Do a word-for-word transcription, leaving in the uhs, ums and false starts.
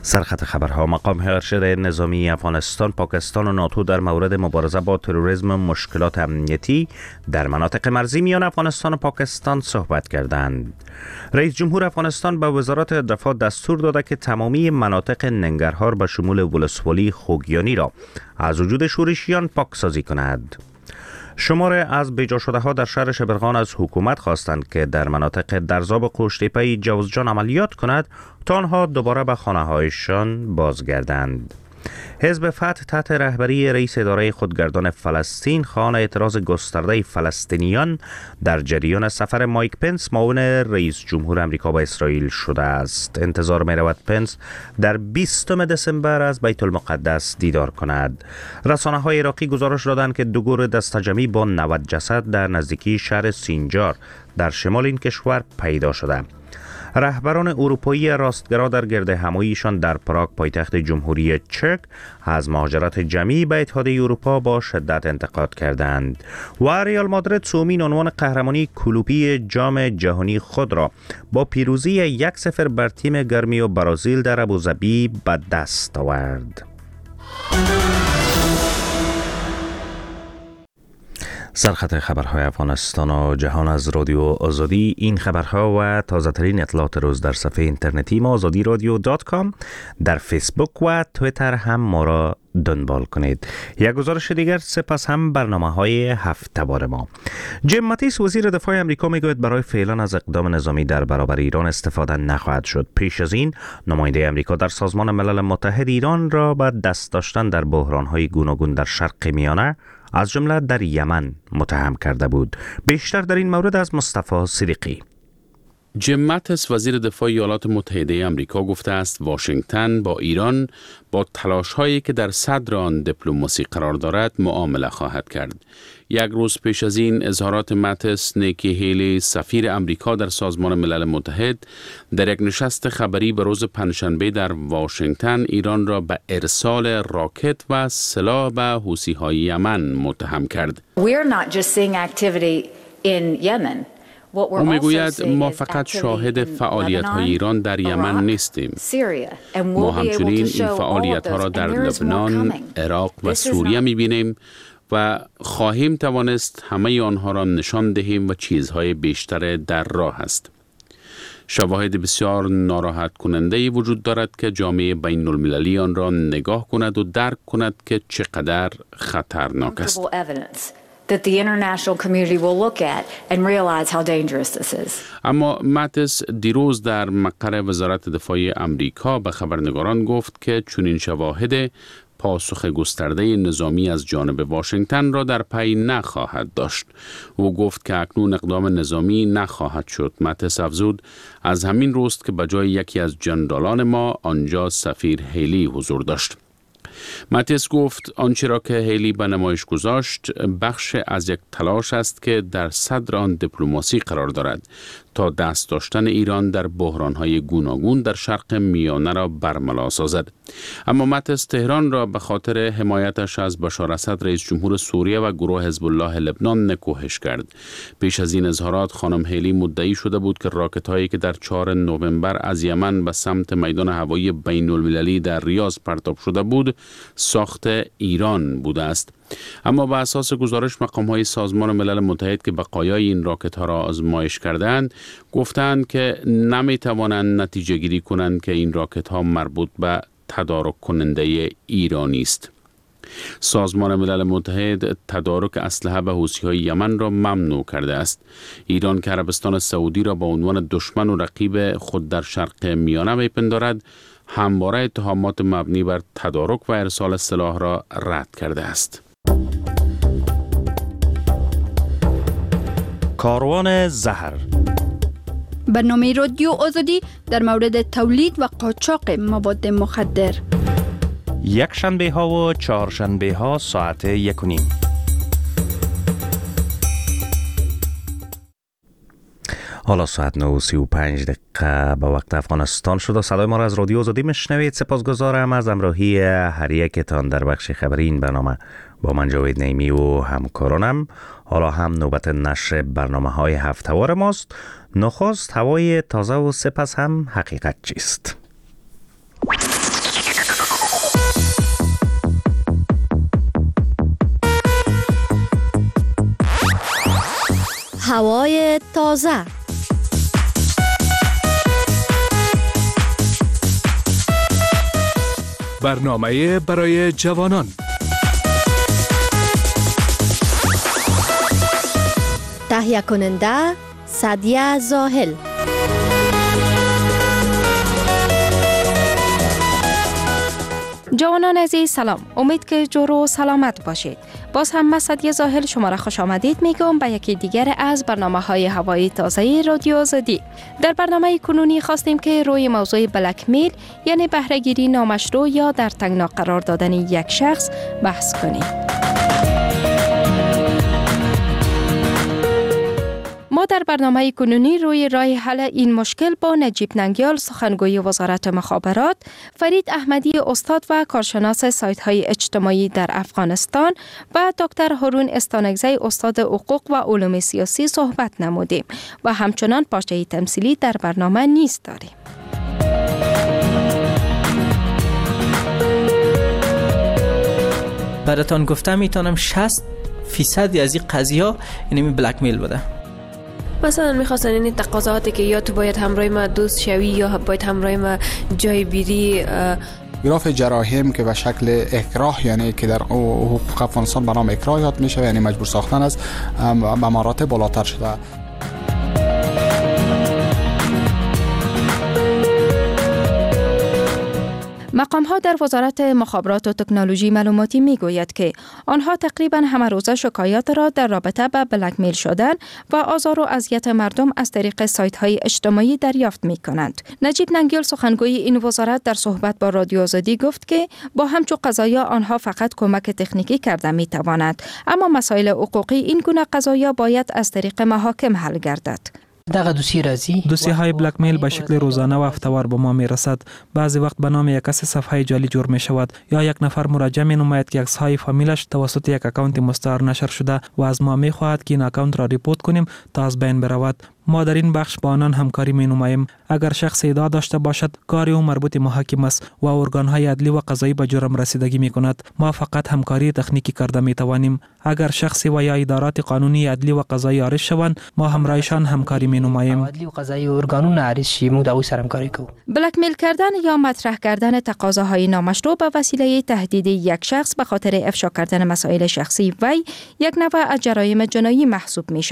سرخط خبرها: مقام ارشد نظامی افغانستان، پاکستان و ناتو در مورد مبارزه با تروریسم و مشکلات امنیتی در مناطق مرزی میان افغانستان و پاکستان صحبت کردند. رئیس جمهور افغانستان به وزارت دفاع دستور داده که تمامی مناطق ننگرهار به شمول ولسوالی خوگیانی را از وجود شورشیان پاکسازی کند. شماره از بیجا شده ها در شهر شبرغان از حکومت خواستند که در مناطق درزاب و قوشتیپه جوزجان عملیات کند تا آنها دوباره به خانه هایشان بازگردند. حزب فتح تحت رهبری رئیس اداره خودگردان فلسطین خواهان اعتراض گسترده فلسطینیان در جریان سفر مایک پنس معاون رئیس جمهور امریکا به اسرائیل شده است. انتظار می رود پنس در بیستم دسامبر از بیت المقدس دیدار کند. رسانه های عراقی گزارش دادند که دو گروه دسته‌جمعی با نود جسد در نزدیکی شهر سینجار در شمال این کشور پیدا شده. رهبران اروپایی راستگرا در گرد هماییشان در پراگ پایتخت جمهوری چک از مهاجرت جمعی به اتحادیه اروپا با شدت انتقاد کردند و ریال مادرید سومین عنوان قهرمانی کلوپی جام جهانی خود را با پیروزی یک صفر بر تیم گرمی و برازیل در ابوظبی به دست آورد. سرخط خبرهای افغانستان و جهان از رادیو آزادی. این خبرها و تازه ترین اطلاعات روز در صفحه اینترنتی ما آزادی رادیو دات کام، در فیسبوک و تویتر هم ما را دنبال کنید. یک گزارش دیگر سپس هم برنامه های هفته‌وار ما. جیم ماتیس وزیر دفاع امریکا میگوید برای فعلا از اقدام نظامی در برابر ایران استفاده نخواهد شد. پیش از این نماینده امریکا در سازمان ملل متحد ایران را به دست داشتن در بحران‌های گوناگون در شرق میانه از جمله در یمن متهم کرده بود. بیشتر در این مورد از مصطفی صدیقی. جیم ماتیس وزیر دفاع ایالات متحده آمریکا گفته است واشنگتن با ایران با تلاش‌هایی که در صدر آن دیپلماسی قرار دارد معامله خواهد کرد. یک روز پیش از این اظهارات ماتیس، نیکی هیلی سفیر امریکا در سازمان ملل متحد در یک نشست خبری به روز پنجشنبه در واشنگتن ایران را به ارسال راکت و سلاح به حوثی‌های یمن متهم کرد. We're not just seeing activity in Yemen. او میگوید ما فقط شاهد فعالیت‌های ایران در یمن نیستیم. ما همچنین این فعالیت‌ها را در لبنان، عراق و سوریه می‌بینیم و خواهیم توانست همه آنها را نشان دهیم و چیزهای بیشتر در راه است. شواهد بسیار ناراحت کننده وجود دارد که جامعه بین المللی آن را نگاه کند و درک کند که چقدر خطرناک است. that the international community will look at and realize how dangerous this is. اما ماتیس دیروز در مقر وزارت دفاع امریکا به خبرنگاران گفت که چنین شواهد پاسخ گسترده نظامی از جانب واشنگتن را در پی نخواهد داشت. او گفت که اکنون اقدام نظامی نخواهد شد. ماتیس افزود از همین روست که به جای یکی از جنرالان ما آنجا سفیر هیلی حضور داشت. ماتیس گفت آنچه را که هیلی به نمایش گذاشت بخش از یک تلاش است که در صدر آن دیپلماسی قرار دارد تا دست داشتن ایران در بحران‌های گوناگون در شرق میانه را برملا سازد. اما ماتیس تهران را به خاطر حمایتش از بشار اسد رئیس جمهور سوریه و گروه حزب الله لبنان نکوهش کرد. پیش از این اظهارات خانم هیلی مدعی شده بود که راکت‌هایی که در چهارم نوامبر از یمن به سمت میدان هوایی بین المللی در ریاض پرتاب شده بود ساخت ایران بوده است. اما به اساس گزارش مقام‌های سازمان ملل متحد که بقایای این راکت‌ها را آزمایش کردند گفتند که نمی‌توانند نتیجه گیری کنند که این راکت‌ها مربوط به تدارک کننده ایرانی است. سازمان ملل متحد تدارک اسلحه به حوثی‌های یمن را ممنوع کرده است. ایران که عربستان سعودی را به عنوان دشمن و رقیب خود در شرق میانه می‌پندارد، همواره اتهامات مبنی بر تدارک و ارسال سلاح را رد کرده است. کاروان زهر. برنامه رادیو آزادی در مورد تولید و قاچاق مواد مخدر. یک شنبه ها و چهار شنبه ها ساعت یک و نیم. حالا ساعت نه و سی و پنج دقیقه به وقت افغانستان شده. صدای ما را از رادیو آزادی میشنوید. سپاسگزارم از همراهی هر یکتان در بخش خبری این برنامه. با من جاوید نیمی و همکارانم. حالا هم نوبت نشر برنامه های هفته‌وار ماست. نخست هوای تازه و سپس هم حقیقت چیست. هوای تازه. برنامه برای جوانان. تهیه کننده سعدیه زاهل. جوانان عزیز سلام، امید که جور و سلامت باشید. باز هم من سعدیه زاهل شما را خوش آمدید میگم به یکی دیگر از برنامه های هوایی تازه رادیو آزادی. در برنامه کنونی خواستیم که روی موضوع بلک میل یعنی بهره‌گیری نامشروع یا در تنگنا قرار دادن یک شخص بحث کنیم. ما در برنامه کنونی روی راه حل این مشکل با نجیب ننگیال سخنگوی وزارت مخابرات، فرید احمدی استاد و کارشناس سایت های اجتماعی در افغانستان و دکتر هارون استانگزی استاد حقوق و علوم سیاسی صحبت نمودیم و همچنان پارچه تمثیلی در برنامه نیز داریم. براتون گفتم میتونم شصت فیصد از این قضیه یعنی بلک میل بوده. مثلا میخواستن این تقاضاتی که یا تو باید همراه ما دوست شوی یا باید همراه ما جای بیری. گراف جراحیم که به شکل اکراه یعنی که در حقوق افغانستان به نام اکراه یاد میشه یعنی مجبور ساختن است به مراتب بالاتر شده. مقام ها در وزارت مخابرات و تکنولوژی معلوماتی می گوید که آنها تقریبا همه روزه شکایات را در رابطه با بلک میل شدن و آزار و اذیت مردم از طریق سایت های اجتماعی دریافت می کنند. نجیب ننگیال سخنگوی این وزارت در صحبت با رادیو آزادی گفت که با همچو قضایا آنها فقط کمک تکنیکی کرده می تواند، اما مسائل حقوقی این گونه قضایا باید از طریق محاکم حل گردد. دغه دوسیه رازی دوسیه های بلک میل به شکل روزانه و هفته‌وار به ما می رسد. بعضی وقت به نام یک کس صفحه جعلی جور می شود یا یک نفر مراجعه می نماید که عکس های فامیلش توسط یک اکانت مستعار نشر شده و از ما می خواهد که این اکانت را ریپورت کنیم تا از بین برود. ما در این بخش با آنان همکاری می نماییم. اگر شخص ادعا داشته باشد کار او مربوط محاکم است و ارگان های عدلی و قضایی به جرم رسیدگی می کند. ما فقط همکاری تکنیکی کرده می توانیم. اگر شخصی و یا ادارات قانونی عدلی و قضایی عارض شوند ما همراهشان همکاری می نماییم. عدلی و قضایی ارگانون عارض شیم و سر همکاری کو. بلک میل کردن یا مطرح کردن تقاضاهای نامشروع به وسیله تهدید یک شخص به خاطر افشا کردن مسائل شخصی وی یک نوع از جرایم جنایی محسوب می